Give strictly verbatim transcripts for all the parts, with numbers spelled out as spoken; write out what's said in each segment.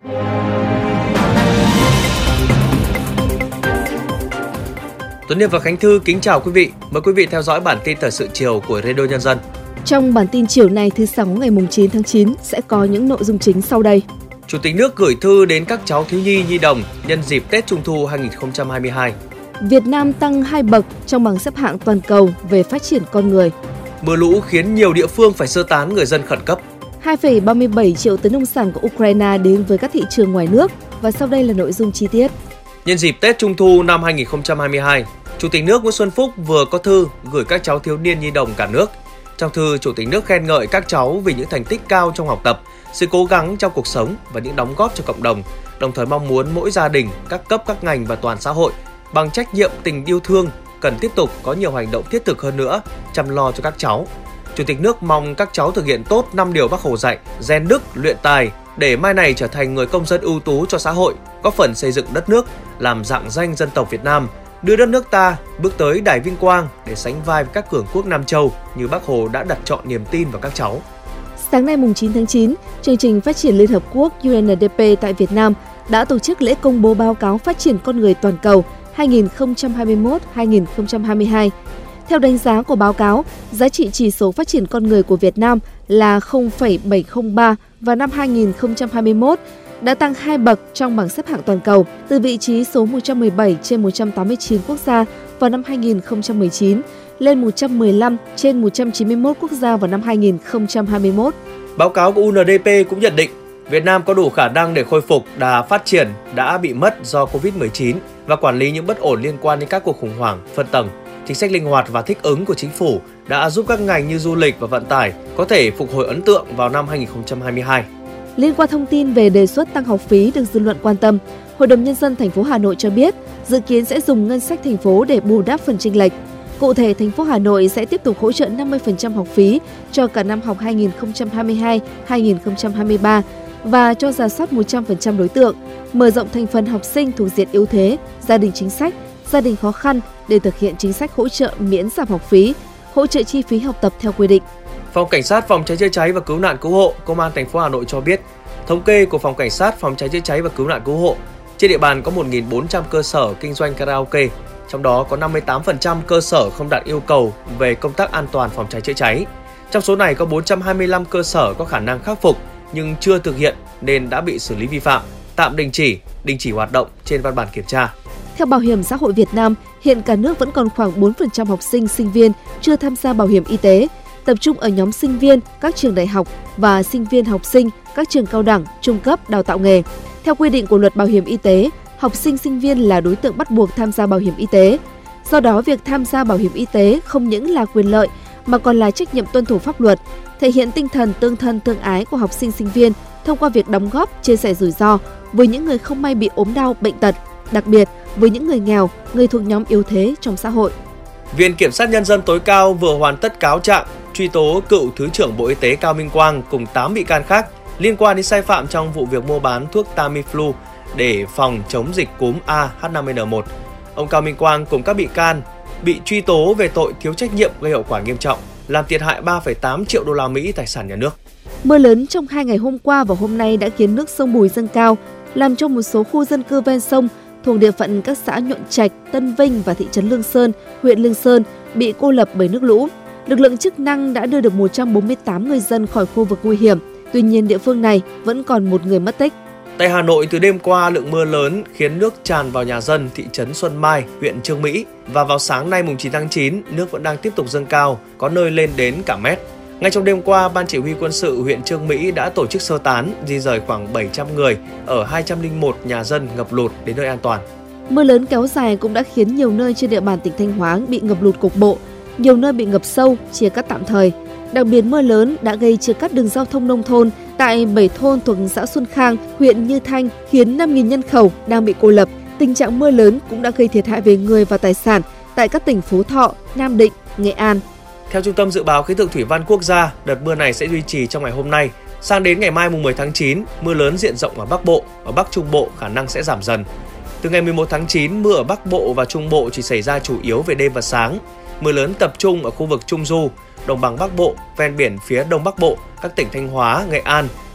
Tuấn Hiệp và Khánh Thư kính chào quý vị. Mời quý vị theo dõi bản tin thời sự chiều của Radio Nhân dân. Trong bản tin chiều nay thứ sáu ngày chín tháng chín sẽ có những nội dung chính sau đây. Chủ tịch nước gửi thư đến các cháu thiếu nhi nhi đồng nhân dịp Tết Trung thu hai không hai hai. Việt Nam tăng hai bậc trong bảng xếp hạng toàn cầu về phát triển con người. Mưa lũ khiến nhiều địa phương phải sơ tán người dân khẩn cấp. hai phẩy ba mươi bảy triệu tấn nông sản của Ukraine đến với các thị trường ngoài nước. Và sau đây là nội dung chi tiết. Nhân dịp Tết Trung thu năm hai không hai hai, Chủ tịch nước Nguyễn Xuân Phúc vừa có thư gửi các cháu thiếu niên nhi đồng cả nước. Trong thư, Chủ tịch nước khen ngợi các cháu vì những thành tích cao trong học tập, sự cố gắng trong cuộc sống và những đóng góp cho cộng đồng, đồng thời mong muốn mỗi gia đình, các cấp, các ngành và toàn xã hội bằng trách nhiệm, tình yêu thương cần tiếp tục có nhiều hành động thiết thực hơn nữa chăm lo cho các cháu. Chủ tịch nước mong các cháu thực hiện tốt năm điều Bác Hồ dạy, rèn đức, luyện tài để mai này trở thành người công dân ưu tú cho xã hội, góp phần xây dựng đất nước, làm rạng danh dân tộc Việt Nam, đưa đất nước ta bước tới đài vinh quang để sánh vai với các cường quốc Nam Châu như Bác Hồ đã đặt trọn niềm tin vào các cháu. Sáng nay chín tháng chín, chương trình phát triển Liên Hợp Quốc U N D P tại Việt Nam đã tổ chức lễ công bố báo cáo phát triển con người toàn cầu hai không hai mốt đến hai không hai hai. Theo đánh giá của báo cáo, giá trị chỉ số phát triển con người của Việt Nam là không phẩy bảy không ba vào năm hai không hai mốt, đã tăng hai bậc trong bảng xếp hạng toàn cầu, từ vị trí số một trăm mười bảy trên một trăm tám mươi chín quốc gia vào năm hai không một chín lên một trăm mười lăm trên một trăm chín mươi mốt quốc gia vào năm hai không hai mốt. Báo cáo của U N D P cũng nhận định Việt Nam có đủ khả năng để khôi phục đà phát triển đã bị mất do covid mười chín và quản lý những bất ổn liên quan đến các cuộc khủng hoảng phân tầng. Chính sách linh hoạt và thích ứng của chính phủ đã giúp các ngành như du lịch và vận tải có thể phục hồi ấn tượng vào năm hai không hai hai. Liên quan thông tin về đề xuất tăng học phí được dư luận quan tâm, Hội đồng Nhân dân thành phố Hà Nội cho biết dự kiến sẽ dùng ngân sách thành phố để bù đắp phần chênh lệch. Cụ thể, thành phố Hà Nội sẽ tiếp tục hỗ trợ năm mươi phần trăm học phí cho cả năm học hai nghìn không trăm hai mươi hai hai nghìn không trăm hai mươi ba và cho rà soát một trăm phần trăm đối tượng, mở rộng thành phần học sinh thuộc diện yếu thế, gia đình chính sách, gia đình khó khăn để thực hiện chính sách hỗ trợ miễn giảm học phí, hỗ trợ chi phí học tập theo quy định. Phòng Cảnh sát Phòng cháy chữa cháy và Cứu nạn Cứu hộ Công an thành phố Hà Nội cho biết, thống kê của Phòng Cảnh sát Phòng cháy chữa cháy và Cứu nạn Cứu hộ, trên địa bàn có một nghìn bốn trăm cơ sở kinh doanh karaoke, trong đó có năm mươi tám phần trăm cơ sở không đạt yêu cầu về công tác an toàn phòng cháy chữa cháy. Trong số này có bốn trăm hai mươi lăm cơ sở có khả năng khắc phục nhưng chưa thực hiện nên đã bị xử lý vi phạm, tạm đình chỉ, đình chỉ hoạt động trên văn bản kiểm tra. Theo Bảo hiểm xã hội Việt Nam, hiện cả nước vẫn còn khoảng bốn phần trăm học sinh, sinh viên chưa tham gia bảo hiểm y tế, tập trung ở nhóm sinh viên các trường đại học và sinh viên học sinh các trường cao đẳng, trung cấp đào tạo nghề. Theo quy định của Luật Bảo hiểm y tế, học sinh, sinh viên là đối tượng bắt buộc tham gia bảo hiểm y tế. Do đó, việc tham gia bảo hiểm y tế không những là quyền lợi mà còn là trách nhiệm tuân thủ pháp luật, thể hiện tinh thần tương thân tương ái của học sinh, sinh viên thông qua việc đóng góp, chia sẻ rủi ro với những người không may bị ốm đau, bệnh tật, đặc biệt với những người nghèo, người thuộc nhóm yếu thế trong xã hội. Viện Kiểm sát Nhân dân tối cao vừa hoàn tất cáo trạng truy tố cựu Thứ trưởng Bộ Y tế Cao Minh Quang cùng tám bị can khác liên quan đến sai phạm trong vụ việc mua bán thuốc Tamiflu để phòng chống dịch cúm A H năm N một. Ông Cao Minh Quang cùng các bị can bị truy tố về tội thiếu trách nhiệm gây hậu quả nghiêm trọng, làm thiệt hại ba phẩy tám triệu đô la Mỹ tài sản nhà nước. Mưa lớn trong hai ngày hôm qua và hôm nay đã khiến nước sông Bùi dâng cao, làm cho một số khu dân cư ven sông thuộc địa phận các xã Nhuận Trạch, Tân Vinh và thị trấn Lương Sơn, huyện Lương Sơn bị cô lập bởi nước lũ. Lực lượng chức năng đã đưa được một trăm bốn mươi tám người dân khỏi khu vực nguy hiểm. Tuy nhiên, địa phương này vẫn còn một người mất tích. Tại Hà Nội, từ đêm qua, lượng mưa lớn khiến nước tràn vào nhà dân thị trấn Xuân Mai, huyện Chương Mỹ. Và vào sáng nay chín tháng chín, nước vẫn đang tiếp tục dâng cao, có nơi lên đến cả mét. Ngay trong đêm qua, Ban Chỉ huy Quân sự huyện Chương Mỹ đã tổ chức sơ tán, di rời khoảng bảy trăm người ở hai trăm lẻ một nhà dân ngập lụt đến nơi an toàn. Mưa lớn kéo dài cũng đã khiến nhiều nơi trên địa bàn tỉnh Thanh Hóa bị ngập lụt cục bộ, nhiều nơi bị ngập sâu, chia cắt tạm thời. Đặc biệt mưa lớn đã gây chia cắt đường giao thông nông thôn tại bảy thôn thuộc xã Xuân Khang, huyện Như Thanh, khiến năm nghìn nhân khẩu đang bị cô lập. Tình trạng mưa lớn cũng đã gây thiệt hại về người và tài sản tại các tỉnh Phú Thọ, Nam Định, Nghệ An. Theo Trung tâm Dự báo Khí tượng Thủy văn Quốc gia, đợt mưa này sẽ duy trì trong ngày hôm nay. Sang đến ngày mai mười tháng chín, mưa lớn diện rộng ở Bắc Bộ, ở Bắc Trung Bộ khả năng sẽ giảm dần. Từ ngày mười một tháng chín, mưa ở Bắc Bộ và Trung Bộ chỉ xảy ra chủ yếu về đêm và sáng. Mưa lớn tập trung ở khu vực Trung Du, Đồng bằng Bắc Bộ, ven biển phía Đông Bắc Bộ, các tỉnh Thanh Hóa, Nghệ An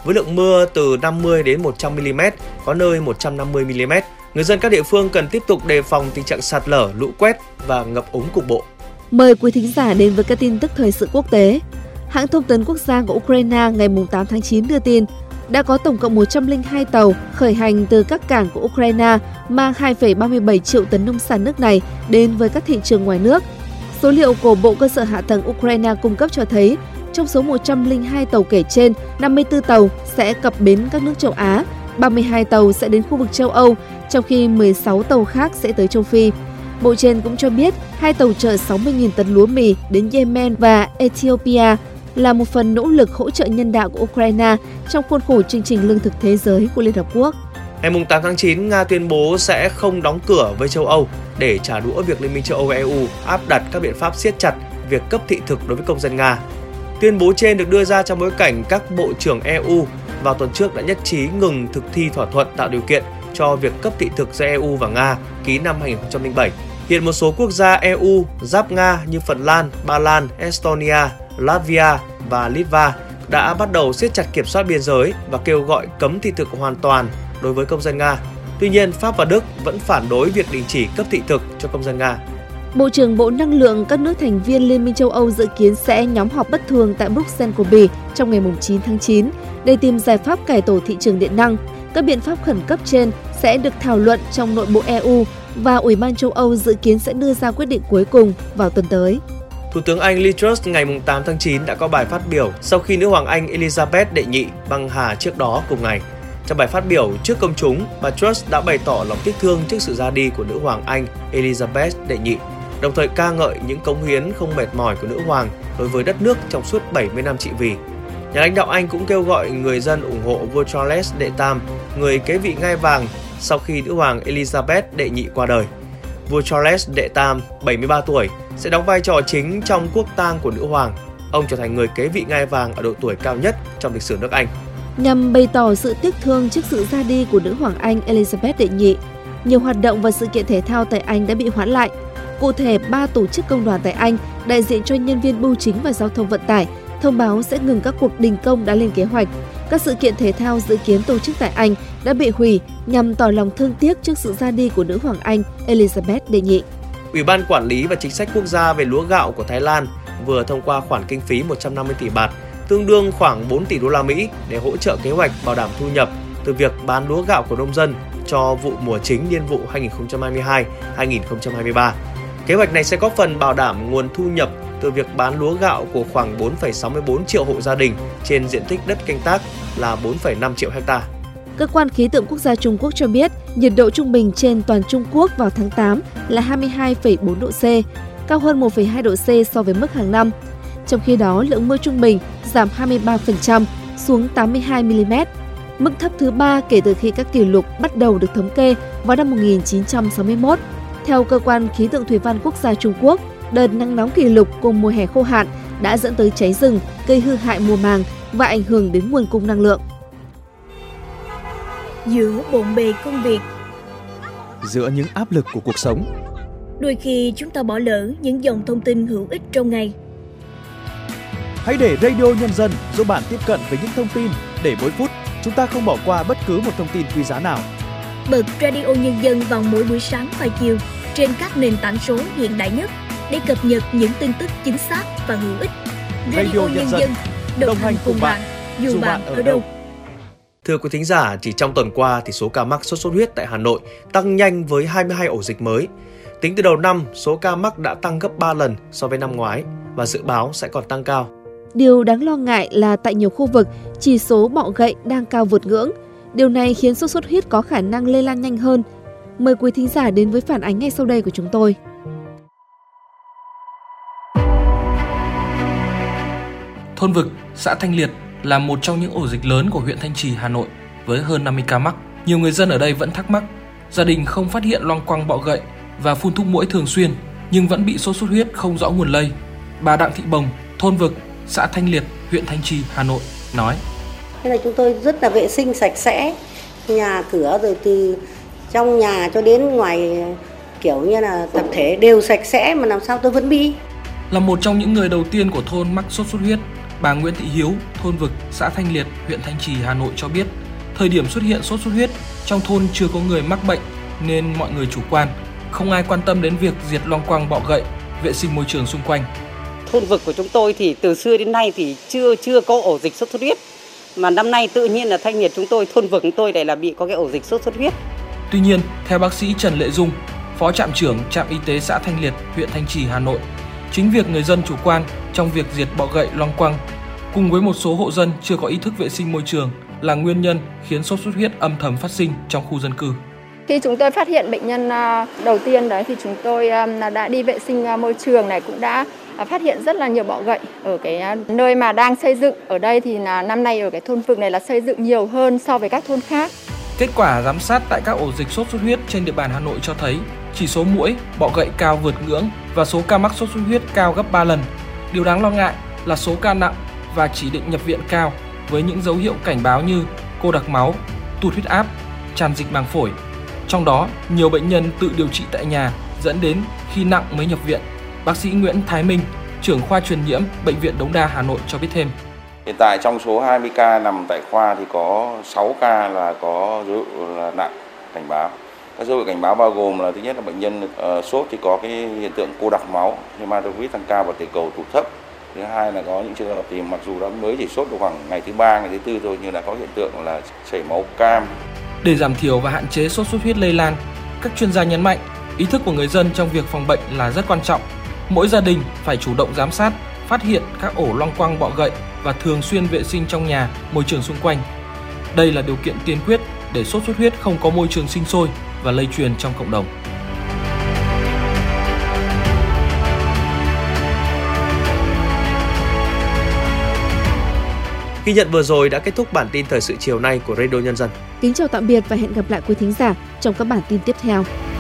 với lượng mưa từ năm mươi đến một trăm mi-li-mét, có nơi một trăm năm mươi mi-li-mét. Người dân các địa phương cần tiếp tục đề phòng tình trạng sạt lở, lũ quét và ngập úng cục bộ. Mời quý thính giả đến với các tin tức thời sự quốc tế. Hãng thông tấn quốc gia của Ukraine ngày tám tháng chín đưa tin đã có tổng cộng một trăm lẻ hai tàu khởi hành từ các cảng của Ukraine mang hai phẩy ba mươi bảy triệu tấn nông sản nước này đến với các thị trường ngoài nước. Số liệu của Bộ Cơ sở Hạ tầng Ukraine cung cấp cho thấy, trong số một trăm lẻ hai tàu kể trên, năm mươi tư tàu sẽ cập bến các nước châu Á, ba mươi hai tàu sẽ đến khu vực châu Âu, trong khi mười sáu tàu khác sẽ tới châu Phi. Bộ trên cũng cho biết, hai tàu chở sáu mươi nghìn tấn lúa mì đến Yemen và Ethiopia là một phần nỗ lực hỗ trợ nhân đạo của Ukraine trong khuôn khổ chương trình lương thực thế giới của Liên Hợp Quốc. Ngày tám tháng chín, Nga tuyên bố sẽ không đóng cửa với châu Âu để trả đũa việc Liên minh châu Âu e u áp đặt các biện pháp siết chặt việc cấp thị thực đối với công dân Nga. Tuyên bố trên được đưa ra trong bối cảnh các bộ trưởng e u vào tuần trước đã nhất trí ngừng thực thi thỏa thuận tạo điều kiện cho việc cấp thị thực giữa e u và Nga ký năm hai nghìn không trăm lẻ bảy. Hiện một số quốc gia e u giáp Nga như Phần Lan, Ba Lan, Estonia, Latvia và Litva đã bắt đầu siết chặt kiểm soát biên giới và kêu gọi cấm thị thực hoàn toàn đối với công dân Nga. Tuy nhiên, Pháp và Đức vẫn phản đối việc đình chỉ cấp thị thực cho công dân Nga. Bộ trưởng Bộ Năng lượng các nước thành viên Liên minh châu Âu dự kiến sẽ nhóm họp bất thường tại Bruxelles của Bỉ trong ngày chín tháng chín để tìm giải pháp cải tổ thị trường điện năng. Các biện pháp khẩn cấp trên sẽ được thảo luận trong nội bộ e u và Ủy ban châu Âu dự kiến sẽ đưa ra quyết định cuối cùng vào tuần tới. Thủ tướng Anh Liz Truss ngày tám tháng chín đã có bài phát biểu sau khi nữ hoàng Anh Elizabeth đệ nhị băng hà trước đó cùng ngày. Trong bài phát biểu trước công chúng, bà Truss đã bày tỏ lòng tiếc thương trước sự ra đi của nữ hoàng Anh Elizabeth đệ nhị, đồng thời ca ngợi những cống hiến không mệt mỏi của nữ hoàng đối với đất nước trong suốt bảy mươi năm trị vì. Nhà lãnh đạo Anh cũng kêu gọi người dân ủng hộ vua Charles đệ tam, người kế vị ngai vàng sau khi nữ hoàng Elizabeth đệ nhị qua đời. Vua Charles đệ tam, bảy mươi ba tuổi, sẽ đóng vai trò chính trong quốc tang của nữ hoàng. Ông trở thành người kế vị ngai vàng ở độ tuổi cao nhất trong lịch sử nước Anh. Nhằm bày tỏ sự tiếc thương trước sự ra đi của nữ hoàng Anh Elizabeth đệ nhị, nhiều hoạt động và sự kiện thể thao tại Anh đã bị hoãn lại. Cụ thể, ba tổ chức công đoàn tại Anh, đại diện cho nhân viên bưu chính và giao thông vận tải, thông báo sẽ ngừng các cuộc đình công đã lên kế hoạch. Các sự kiện thể thao dự kiến tổ chức tại Anh đã bị hủy nhằm tỏ lòng thương tiếc trước sự ra đi của nữ hoàng Anh Elizabeth đệ nhị. Ủy ban Quản lý và Chính sách Quốc gia về lúa gạo của Thái Lan vừa thông qua khoản kinh phí một trăm năm mươi tỷ baht, tương đương khoảng bốn tỷ đô la Mỹ để hỗ trợ kế hoạch bảo đảm thu nhập từ việc bán lúa gạo của nông dân cho vụ mùa chính niên vụ hai nghìn không trăm hai mươi hai hai nghìn không trăm hai mươi ba. Kế hoạch này sẽ góp phần bảo đảm nguồn thu nhập từ việc bán lúa gạo của khoảng bốn phẩy sáu mươi bốn triệu hộ gia đình trên diện tích đất canh tác là bốn phẩy năm triệu ha. Cơ quan khí tượng quốc gia Trung Quốc cho biết nhiệt độ trung bình trên toàn Trung Quốc vào tháng tám là hai mươi hai phẩy bốn độ C, cao hơn một phẩy hai độ C so với mức hàng năm. Trong khi đó, lượng mưa trung bình giảm hai mươi ba phần trăm xuống tám mươi hai mi-li-mét, mức thấp thứ ba kể từ khi các kỷ lục bắt đầu được thống kê vào năm một nghìn chín trăm sáu mươi mốt. Theo Cơ quan Khí tượng Thủy văn Quốc gia Trung Quốc, đợt nắng nóng kỷ lục cùng mùa hè khô hạn đã dẫn tới cháy rừng, gây hư hại mùa màng và ảnh hưởng đến nguồn cung năng lượng. Giữa bộn bề công việc, giữa những áp lực của cuộc sống, đôi khi chúng ta bỏ lỡ những dòng thông tin hữu ích trong ngày. Hãy để Radio Nhân dân giúp bạn tiếp cận với những thông tin để mỗi phút chúng ta không bỏ qua bất cứ một thông tin quý giá nào. Bật Radio Nhân dân vào mỗi buổi sáng và chiều trên các nền tảng số hiện đại nhất để cập nhật những tin tức chính xác và hữu ích. Radio, Radio Nhân dân đồng, đồng hành cùng bạn, dù bạn ở đâu. Thưa quý thính giả, chỉ trong tuần qua thì số ca mắc sốt xuất huyết tại Hà Nội tăng nhanh với hai mươi hai ổ dịch mới. Tính từ đầu năm, số ca mắc đã tăng gấp ba lần so với năm ngoái và dự báo sẽ còn tăng cao. Điều đáng lo ngại là tại nhiều khu vực, chỉ số bọ gậy đang cao vượt ngưỡng. Điều này khiến sốt xuất huyết có khả năng lây lan nhanh hơn. Mời quý thính giả đến với phản ánh ngay sau đây của chúng tôi. Thôn Vực, xã Thanh Liệt là một trong những ổ dịch lớn của huyện Thanh Trì, Hà Nội với hơn năm mươi ca mắc. Nhiều người dân ở đây vẫn thắc mắc, gia đình không phát hiện loang quăng bọ gậy và phun thuốc muỗi thường xuyên nhưng vẫn bị sốt xuất huyết không rõ nguồn lây. Bà Đặng Thị Bồng, thôn Vực, xã Thanh Liệt, huyện Thanh Trì, Hà Nội nói: Thế là chúng tôi rất là vệ sinh sạch sẽ, nhà cửa rồi từ trong nhà cho đến ngoài kiểu như là tập thể đều sạch sẽ mà làm sao tôi vẫn bị. Là một trong những người đầu tiên của thôn mắc sốt xuất huyết, Bà Nguyễn Thị Hiếu, thôn Vực, xã Thanh Liệt, huyện Thanh Trì, Hà Nội cho biết, thời điểm xuất hiện sốt xuất huyết, trong thôn chưa có người mắc bệnh nên mọi người chủ quan, không ai quan tâm đến việc diệt loang quang bọ gậy, vệ sinh môi trường xung quanh. Thôn Vực của chúng tôi thì từ xưa đến nay thì chưa chưa có ổ dịch sốt xuất huyết, mà năm nay tự nhiên là Thanh Liệt chúng tôi, thôn Vực chúng tôi lại là bị có cái ổ dịch sốt xuất huyết. Tuy nhiên, theo bác sĩ Trần Lệ Dung, Phó trạm trưởng trạm y tế xã Thanh Liệt, huyện Thanh Trì, Hà Nội, chính việc người dân chủ quan trong việc diệt bọ gậy loang quang cùng với một số hộ dân chưa có ý thức vệ sinh môi trường là nguyên nhân khiến sốt xuất huyết âm thầm phát sinh trong khu dân cư. Khi chúng tôi phát hiện bệnh nhân đầu tiên đấy thì chúng tôi đã đi vệ sinh môi trường này, cũng đã phát hiện rất là nhiều bọ gậy ở cái nơi mà đang xây dựng. Ở đây thì là năm nay ở cái thôn Vực này là xây dựng nhiều hơn so với các thôn khác. Kết quả giám sát tại các ổ dịch sốt xuất huyết trên địa bàn Hà Nội cho thấy chỉ số muỗi, bọ gậy cao vượt ngưỡng và số ca mắc sốt xuất huyết cao gấp ba lần. Điều đáng lo ngại là số ca nặng và chỉ định nhập viện cao với những dấu hiệu cảnh báo như cô đặc máu, tụt huyết áp, tràn dịch màng phổi. Trong đó, nhiều bệnh nhân tự điều trị tại nhà dẫn đến khi nặng mới nhập viện. Bác sĩ Nguyễn Thái Minh, trưởng khoa truyền nhiễm Bệnh viện Đống Đa Hà Nội cho biết thêm. Hiện tại trong số hai mươi ca nằm tại khoa thì có sáu ca là có dấu hiệu là nặng, cảnh báo. Các dấu hiệu cảnh báo bao gồm là thứ nhất là bệnh nhân uh, sốt thì có cái hiện tượng cô đặc máu, hematocrit tăng cao và tiểu cầu tụt thấp. Thứ hai là có những trường hợp thì mặc dù đã mới chỉ sốt được khoảng ngày thứ ba, ngày thứ tư thôi nhưng đã có hiện tượng là chảy máu cam. Để giảm thiểu và hạn chế sốt xuất huyết lây lan, các chuyên gia nhấn mạnh ý thức của người dân trong việc phòng bệnh là rất quan trọng. Mỗi gia đình phải chủ động giám sát, phát hiện các ổ loang quang bọ gậy và thường xuyên vệ sinh trong nhà, môi trường xung quanh. Đây là điều kiện tiên quyết để sốt xuất huyết không có môi trường sinh sôi và lây truyền trong cộng đồng. Ghi nhận vừa rồi đã kết thúc bản tin thời sự chiều nay của Radio Nhân dân. Kính chào tạm biệt và hẹn gặp lại quý thính giả trong các bản tin tiếp theo.